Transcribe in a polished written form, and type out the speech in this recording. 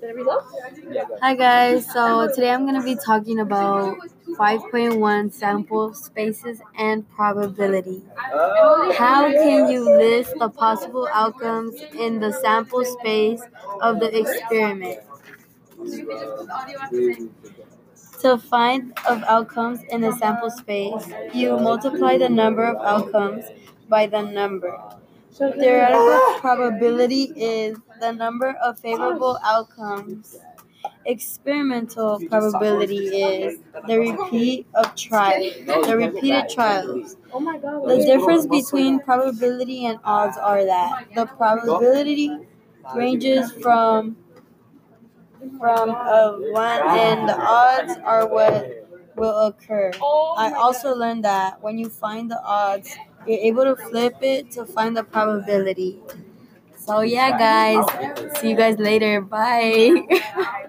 Hi guys, so today I'm going to be talking about 5.1 sample spaces and probability. How can you list the possible outcomes in the sample space of the experiment? To find of outcomes in a sample space, you multiply the number of outcomes by the number. Theoretical probability is the number of favorable outcomes. Experimental probability is the repeated trials. The difference between probability and odds are that the probability ranges from one and the odds are what will occur. I also learned that when you find the odds, you're able to flip it to find the probability. So yeah, guys, see you guys later. Bye.